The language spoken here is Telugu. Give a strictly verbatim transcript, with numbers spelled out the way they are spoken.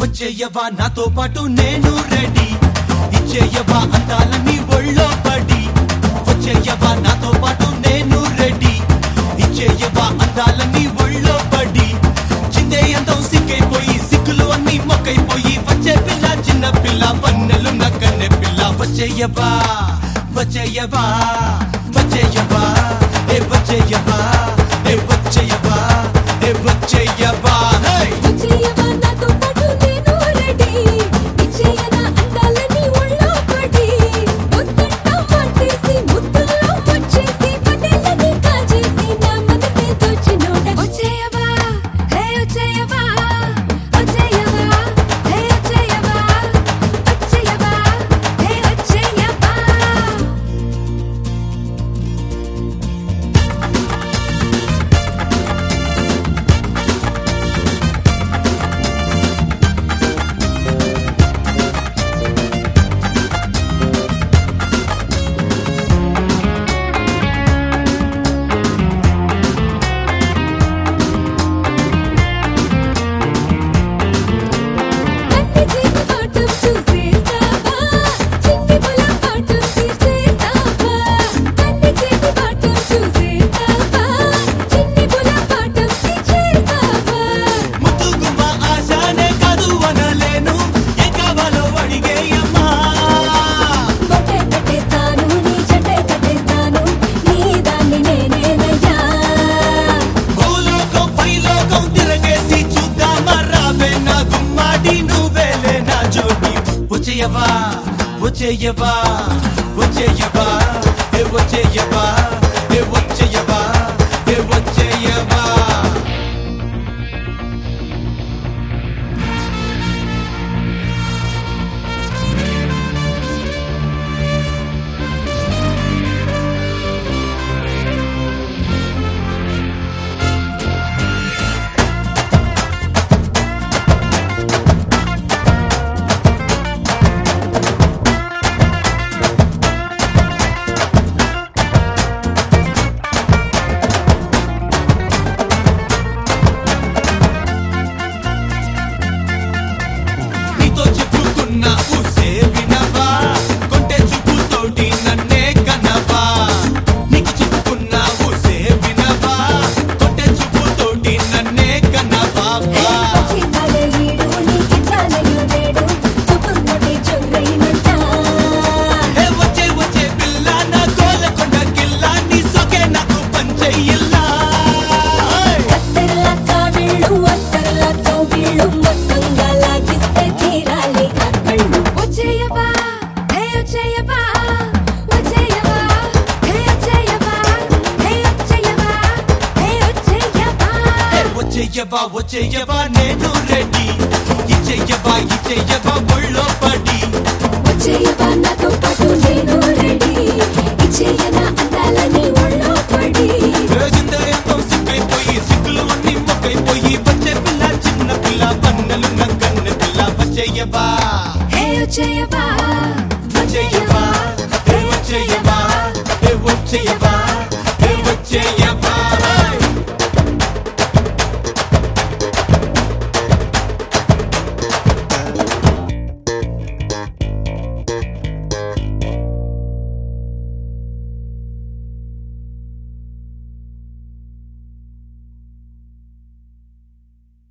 వచ్చేయవా నాతో పాటు నేను రెడీ ఇచ్చేయవా అందాలని ఒళ్ళో పడి వచ్చేయవా నాతో పాటు నేను రెడీ ఇచ్చేయవా అందాలని ఒళ్ళో పడి చిందే అందం సిక్కైపోయి సిక్కులు అన్ని మొక్కైపోయి వచ్చే పిల్ల చిన్న పిల్ల పన్నెలు నక్కనే పిల్ల వచ్చేయవా వచ్చేయవా వచ్చేయవా ఏ వచ్చేయవా ఏ వచ్చేయవా ఏ వచ్చేయవా వచ్చేయవా నాతో పాటు నేను రెడీ ఇచ్చేయనా అందాలని ఒళ్ళో పడి ముద్దంతా పట్టేసి ముద్దుల్లో వచ్చేసి పటేలని కాజేసి నా మనసే దోచినోడ వచ్చేయవా హే వచ్చేయవా వచ్చేయవా హే వచ్చేయవా వచ్చేయవా హే వచ్చేయవా కన్ని చేతి పాఠం చూసేస్తావా చిన్ని బుల పాఠం తీర్చేస్తావా కన్ని చేతి పాఠం చూసేస్తావా చిన్ని బుల పాఠం తీర్చేస్తావా ముద్దు గుమ్మ ఆశానే కాదు అనలేను ఏ కావాలో అడిగేయమ్మా బొట్టే కట్టేస్తాను నీ జటే కట్టేస్తాను నీ దాన్ని నేనేనయ్యా భూలోకం పైలోకం తిరగేసి చూద్దామా రావే నా గుమ్మాడి నువ్వేలే నా జోడి వచ్చేయవా వచ్చేయవా వచ్చేయవా ఏ వచ్చేయవా ఏ వచ్చేయవా ఏ వచ్చేయవా నీతో చెప్పుకున్న ఊసే వినవా కొంటె చూపుతోటి నన్నే కనవా నీకు చెప్పుకున్న ఊసే వినవా కొంటె చూపుతోటి నన్నే కనవా చిన్నాలే ఈడు నీకి చాలయ్యో నేడు చూపుతోటి చొర్రైనట్టా ఏ వచ్చే వచ్చే పిల్ల నా కోలకొండ కిల్ల నీ సొకే నాకు పంచెయ్యిల్లా కత్తెరల కావిళ్ళు అత్తర్ల కౌగిళ్ళు మొత్తంగా లాగిస్తే తీరాలి ఆ కళ్ళు వచ్చేయవా హే వచ్చేయవా వచ్చేయవా హే వచ్చేయవా హే వచ్చేయవా హే వచ్చేయవా ఏ వచ్చేయవా వచ్చేయవా నేను రెడీ ఇచ్చేయవా ఇచ్చేయవా ఒళ్ళో పడి వచ్చేయవా నాతో పాటు నేను రెడీ ఇచ్చేయనా అందాలని ఒళ్ళో పడి రోజుందరితో సిక్కైపోయి సిక్కులు అన్ని మొక్కైపోయి వచ్చే పిల్ల చిన్న పిల్ల పన్నెలు నక్కన్న పిల్ల వచ్చేయవా హే వచ్చేయవా